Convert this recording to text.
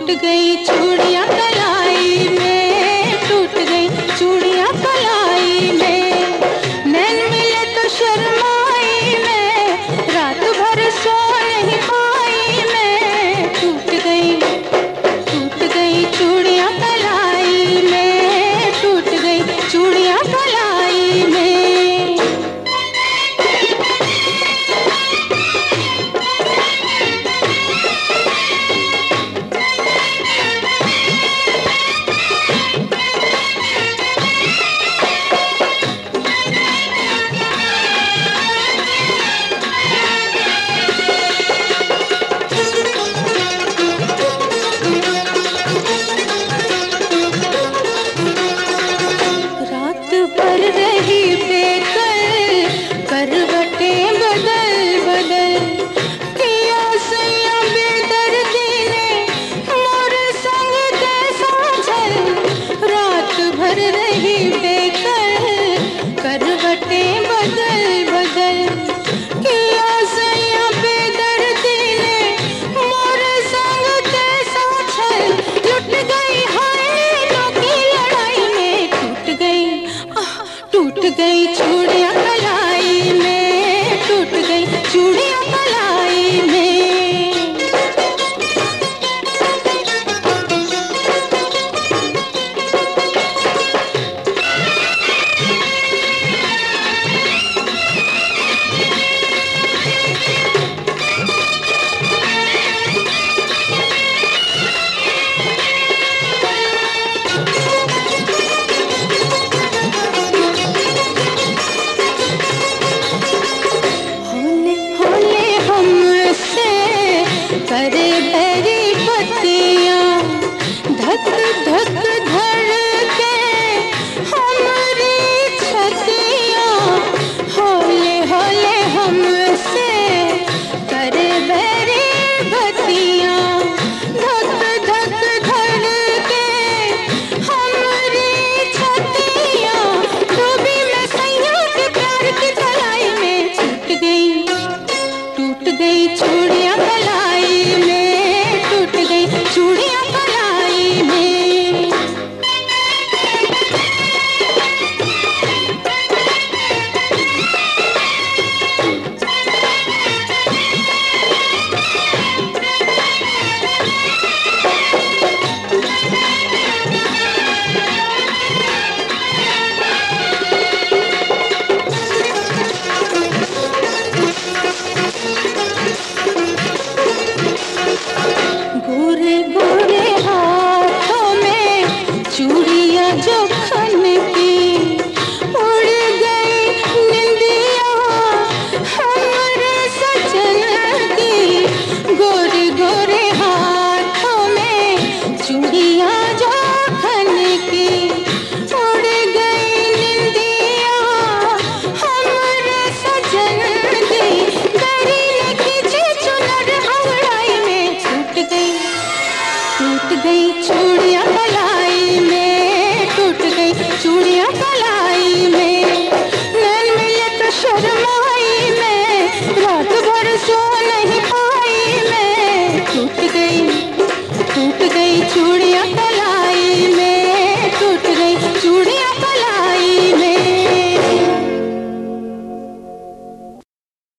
टूट गई चूड़ियां कलाई में, टूट गई चूड़ियां कलाई में। नैन मिले तो शर्माई मैं, रात भर सो नहीं पाई मैं। टूट गई चूड़ियां कलाई में, टूट गई चूड़ियां कलाई में। पर रही बेकल करवटें बदल बदल, किया सैया बेदर्दी ने मोर संग कैसा छल। रात भर रही बेकल करवटें बदल बदल, किया सैया बेदर्दी ने मोर संग कैसा छल। लुट गई हाय की लड़ाई में, टूट गई चूड़ियां कलाई में, टूट गई चूड़ियां कलाई में। करे बैरी पतियां, धक धक धड़के हमारी छतियां। होले होले हमसे करे बैरी पतियां, धक धक धड़के हमारी छतियां। डूबी मैं सैया के प्यार की तलाई में, टूट गई चूड़ियां कलाई में, टूट गई चूड़ियां कलाई में। गोरे गोरे हाथों में चूड़ियां जो खन की, उड़ गई निंदिया हमारे सजन की। गोरे गोरे हाथों में चूड़ियां जो खन की, उड़ गई निंदिया हमारे सजन की। दरी ने खींची चुनर अंगड़ाई में, टूट गई चूड़ियां कलाई में, टूट गई चूड़ियां कलाई में। नैन मिले तो शर्माई मैं, रात भर सो नहीं पाई मैं। टूट गई चूड़ियां कलाई में, टूट गई चूड़ियां कलाई।